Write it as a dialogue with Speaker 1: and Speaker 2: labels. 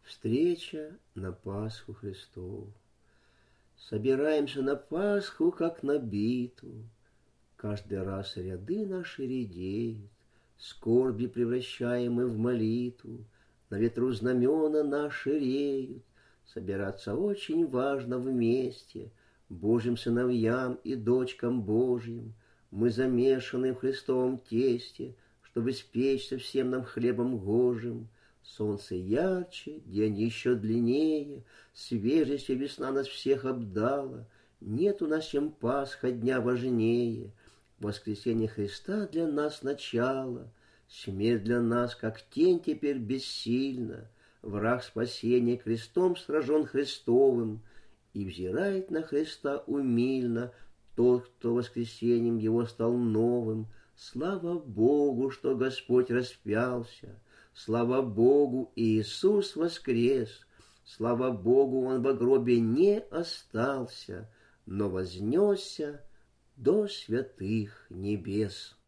Speaker 1: Встреча на Пасху Христову. Собираемся на Пасху, как на битву. Каждый раз ряды наши редеют, скорби превращаем мы в молитву, на ветру знамена наши реют. Собираться очень важно вместе, Божьим сыновьям и дочкам Божьим. Мы замешаны в Христовом тесте, чтобы спечься всем нам хлебом гожим. Солнце ярче, день еще длиннее, свежестью весна нас всех обдала. Нет у нас, чем Пасха, дня важнее. Воскресение Христа для нас начало, смерть для нас, как тень, теперь бессильна. Враг спасения крестом сражен Христовым, и взирает на Христа умильно тот, кто воскресением его стал новым. Слава Богу, что Господь распялся! Слава Богу, Иисус воскрес! Слава Богу, Он во гробе не остался, но вознесся до святых небес.